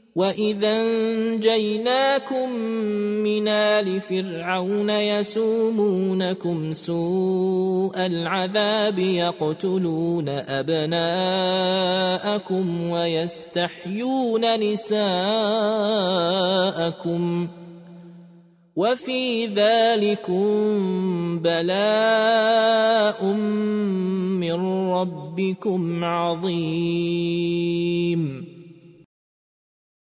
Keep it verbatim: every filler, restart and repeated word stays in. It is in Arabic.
وَإِذَا أَنْجَيْنَاكُمْ مِنْ آلِ فِرْعَوْنَ يَسُومُونَكُمْ سُوءَ الْعَذَابِ يَقْتُلُونَ أَبْنَاءَكُمْ وَيَسْتَحْيُونَ نِسَاءَكُمْ وَفِي ذَلِكُمْ بَلَاءٌ مِّن رَّبِّكُمْ عَظِيمٌ